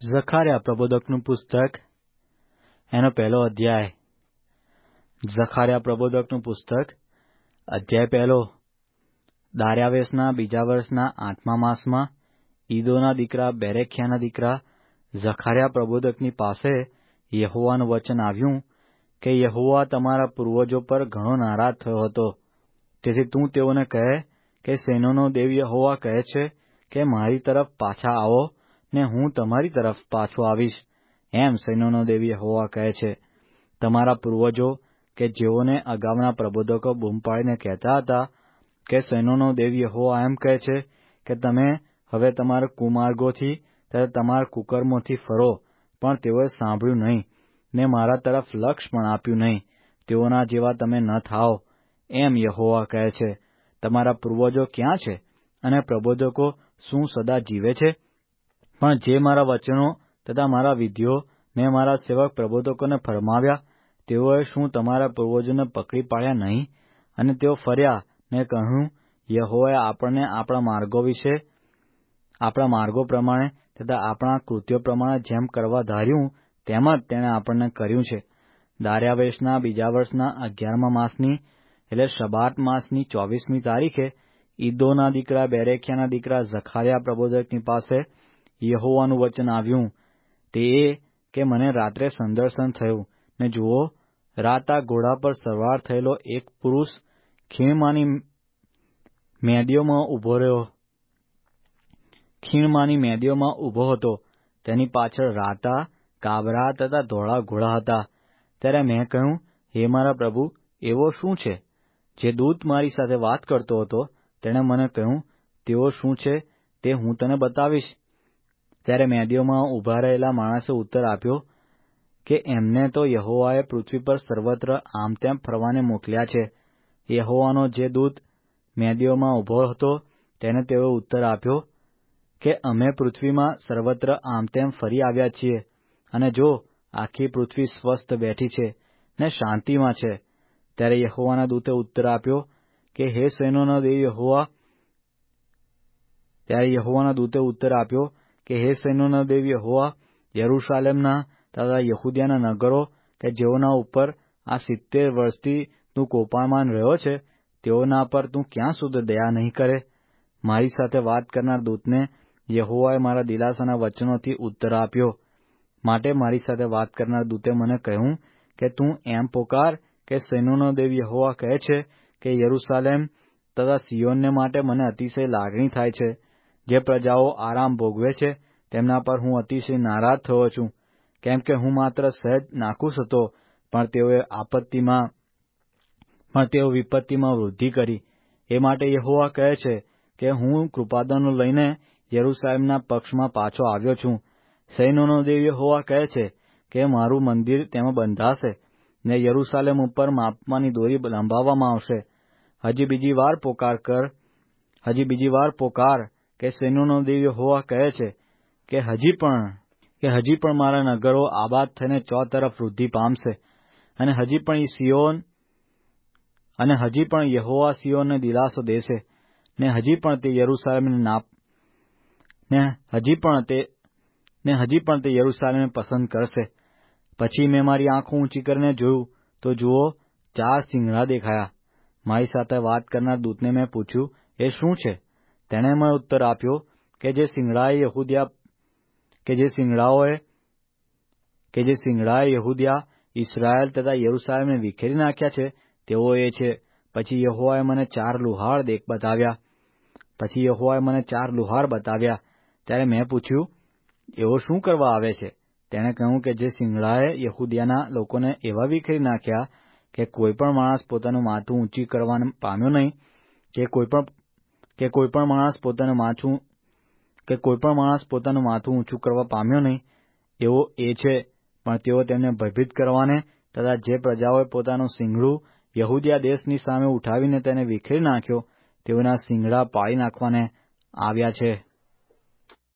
ઝખાર્યા પ્રબોધકનું પુસ્તક એનો પહેલો અધ્યાય. ઝખાર્યા પ્રબોધકનું પુસ્તક અધ્યાય પહેલો. દાર્યાવેશના બીજા વર્ષના 8મા માસમાં ઈદોના દીકરા બેરેખ્યાના દીકરા ઝખાર્યા પ્રબોધકની પાસે યહોવાનું વચન આવ્યું કે યહોવા તમારા પૂર્વજો પર ઘણો નારાજ થયો હતો. તેથી તું તેઓને કહે કે સૈન્યોનો દેવ યહોવા કહે છે કે મારી તરફ પાછા આવો ને હું તમારી તરફ પાછો આવીશ. એમ સૈન્યોનો દેવ યહોવા કહે છે. તમારા પૂર્વજો કે જેઓને અગાઉના પ્રબોધકો બૂમ પાડીને કહેતા હતા કે સૈન્યોનો દેવ યહોવા એમ કહે છે કે તમે હવે તમારા કુમાર્ગોથી તથા તમારા કુકર્મોથી ફરો, પણ તેઓએ સાંભળ્યું નહીં ને મારા તરફ લક્ષ પણ આપ્યું નહીં. તેઓના જેવા તમે ન થાઓ, એમ યહોવા કહે છે. તમારા પૂર્વજો ક્યાં છે અને પ્રબોધકો શું સદા જીવે છે? પણ જે મારા વચનો તથા મારા વિધિઓ મેં મારા સેવક પ્રબોધકોને ફરમાવ્યા, તેઓએ શું તમારા પૂર્વજોને પકડી પાડ્યા નહીં? અને તેઓ ફર્યા ને કહ્યું, યહોવાએ આપણને આપણા માર્ગો વિશે, આપણા માર્ગો પ્રમાણે તથા આપણા કૃત્યો પ્રમાણે જેમ કરવા ધાર્યું તેમ જ તેણે આપણને કર્યું છે. દાર્યાવેશના બીજા વર્ષના 11મા માસની એટલે શબાત માસની 24મી તારીખે ઈદોના દીકરા બેરેખ્યાના દીકરા ઝખાર્યા પ્રબોધકની પાસે યહોવાનું વચન આવ્યું. તે એ કે મને રાત્રે સંદર્શન થયું, ને જુઓ, રાતા ઘોડા પર સવાર થયેલો એક પુરુષ ખીણમાંની મેદીઓમાં ઊભો હતો. તેની પાછળ રાતા, કાબરા તથા ધોળા ઘોડા હતા. ત્યારે મેં કહ્યું, હે મારા પ્રભુ, એવો શું છે? જે દૂત મારી સાથે વાત કરતો હતો તેણે મને કહ્યું, તેઓ શું છે તે હું તને બતાવીશ. ત્યારે મેદીઓમાં ઊભા રહેલા માણસે ઉત્તર આપ્યો કે એમને તો યહોવાએ પૃથ્વી પર સર્વત્ર આમ તેમ ફરવાને મોકલ્યા છે. યહોવાનો જે દૂત મેદીઓમાં ઊભો હતો તેને તેઓએ ઉત્તર આપ્યો કે અમે પૃથ્વીમાં સર્વત્ર આમ તેમ ફરી આવ્યા છીએ, અને જો આખી પૃથ્વી સ્વસ્થ બેઠી છે ને શાંતિમાં છે. ત્યારે યહોવાના દૂતે ઉત્તર આપ્યો કે હે સૈન્યોનો દેવ યહોવા, યરૂશાલેમના તથા યહૂદિયાના નગરો કે જેઓના ઉપર આ 70 વર્ષથી તું કોપાયમાન રહ્યો છે, તેઓના પર તું ક્યાં સુધી દયા નહીં કરે? મારી સાથે વાત કરનાર દૂતને યહોવાએ મારા દિલાસાના વચનોથી ઉત્તર આપ્યો. માટે મારી સાથે વાત કરનાર દૂતે મને કહ્યું કે તું એમ પોકાર કે સૈન્યોનો દેવ યહોવા કહે છે કે યરૂશાલેમ તથા સિયોનને માટે મને અતિશય લાગણી થાય છે. જે પ્રજાઓ આરામ ભોગવે છે તેમના પર હું અતિશય નારાજ થયો છું, કેમ કે હું માત્ર સહેજ નાખુશ હતો, પણ તેઓ વિપત્તિમાં વૃદ્ધિ કરી. એ માટે યહોવા કહે છે કે હું કૃપાદાનો લઈને યરૂશાલેમના પક્ષમાં પાછો આવ્યો છું. સૈન્યોનો દેવ યહોવા કહે છે કે મારું મંદિર તેમાં બંધાશે ને યરૂશાલેમ ઉપર માપવાની દોરી લંબાવવામાં આવશે. હજી બીજી વાર પોકાર કે સૈન્યોનો દેવ યહોવા કહે છે કે હજી પણ મારા નગરો આબાદ થઈને ચોતરફ વૃદ્ધિ પામશે, અને હજી પણ યહોવા સિયોનને દિલાસો દેશે, ને હજી પણ તે યરૂશાલેમને પસંદ કરશે. પછી મેં મારી આંખો ઊંચી કરીને જોયું, તો જુઓ, 4 શિંગડા દેખાયા. મારી સાથે વાત કરનાર દૂતને મેં પૂછ્યું, એ શું છે? તેણે મને ઉત્તર આપ્યો કે જે શિંગડાએ યહૂદિયા, ઇસ્રાયેલ તથા યરૂશાલેમને વિખેરી નાખ્યા છે, તેઓ એ છે. પછી યહોવાએ મને 4 લુહાર બતાવ્યા. ત્યારે મેં પૂછ્યું, એવો શું કરવા આવે છે? તેણે કહ્યું કે જે શિંગડાએ યહૂદિયાના લોકોને એવા વિખેરી નાખ્યા કે કોઈ પણ માણસ પોતાનું માથું ઊંચું કરવા પામ્યો નહીં, એવો એ છે. પણ તેઓ તેમને ભયભીત કરવાને તથા જે પ્રજાઓએ પોતાનું શિંગડું યહૂદિયા દેશની સામે ઉઠાવીને તેને વિખેરી નાખ્યો, તેઓના શિંગડા પાડી નાખવાને આવ્યા છે.